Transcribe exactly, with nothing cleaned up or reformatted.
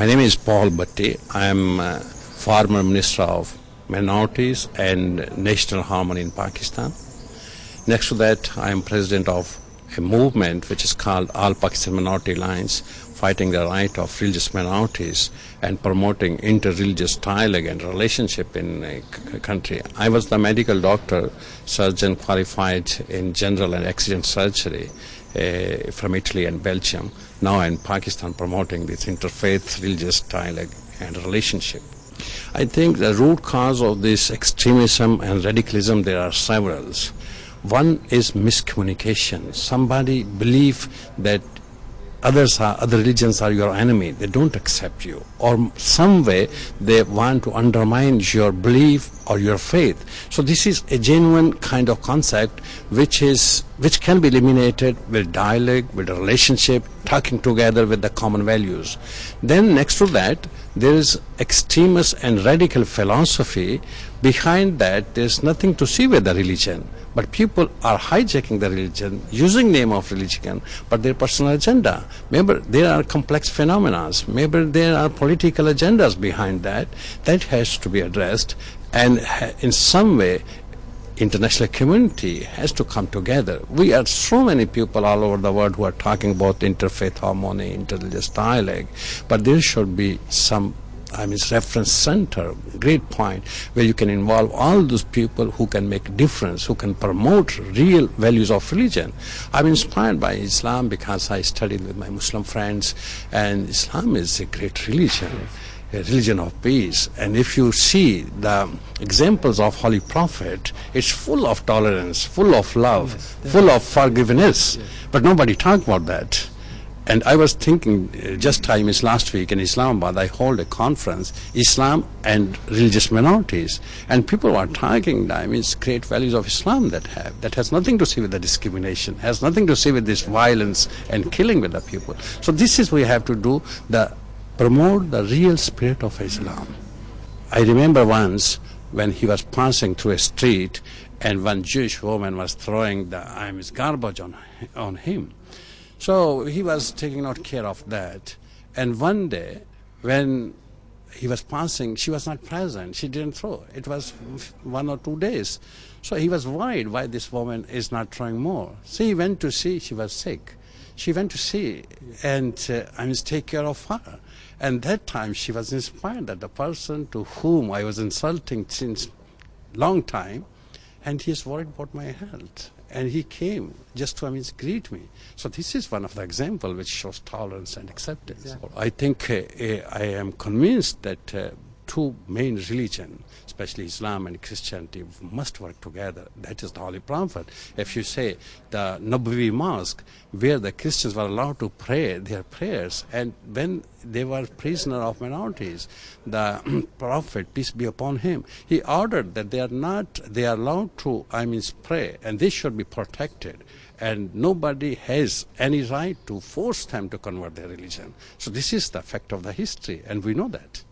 My name is Paul Bhatti. I am uh, former Minister of Minorities and National Harmony in Pakistan. Next to that, I am president of a movement which is called All Pakistan Minority Alliance, fighting the right of religious minorities and promoting inter-religious dialogue and relationship in a c- country. I was the medical doctor, surgeon qualified in general and accident surgery uh, from Italy and Belgium. Now in Pakistan promoting this interfaith religious dialogue and relationship. I think the root cause of this extremism and radicalism, there are several. One is miscommunication. Somebody believe that others are, other religions are your enemy. They don't accept you. Or some way they want to undermine your belief or your faith. So this is a genuine kind of concept which is which can be eliminated with dialogue, with a relationship, talking together with the common values. Then next to that, there is extremist and radical philosophy. Behind that, there's nothing to see with the religion. But people are hijacking the religion, using name of religion, but their personal agenda. Maybe there are complex phenomena. Maybe there are political agendas behind that. That has to be addressed. And ha- in some way, international community has to come together. We are so many people all over the world who are talking about interfaith harmony, interreligious dialogue, but there should be some I mean, reference center, great point, where you can involve all those people who can make a difference, who can promote real values of religion. I'm inspired by Islam because I studied with my Muslim friends, and Islam is a great religion, a religion of peace. And if you see the examples of Holy Prophet, it's full of tolerance, full of love, yes, full of forgiveness. Yes. But nobody talks about that. And I was thinking, uh, just time is last week in Islamabad, I hold a conference, Islam and religious minorities. And people are talking, I mean, it's great values of Islam that have. That has nothing to see with the discrimination, has nothing to see with this violence and killing with the people. So this is what we have to do, the promote the real spirit of Islam. I remember once when he was passing through a street and one Jewish woman was throwing the I mean, garbage on, on him. So he was taking not care of that. And one day, when he was passing, she was not present. She didn't throw. It was one or two days. So he was worried why this woman is not throwing more. So he went to see. She was sick. She went to see and uh, I must take care of her. And that time she was inspired that the person to whom I was insulting since long time, and he is worried about my health. And he came just to I mean, greet me. So this is one of the examples which shows tolerance and acceptance. Exactly. I think uh, uh, I am convinced that uh, two main religions, especially Islam and Christianity, must work together. That is the Holy Prophet. If you say the Nabawi Mosque, where the Christians were allowed to pray their prayers, and when they were prisoners of minorities, the Prophet, peace be upon him, he ordered that they are not, they are allowed to, I mean, pray, and they should be protected. And nobody has any right to force them to convert their religion. So this is the fact of the history, and we know that.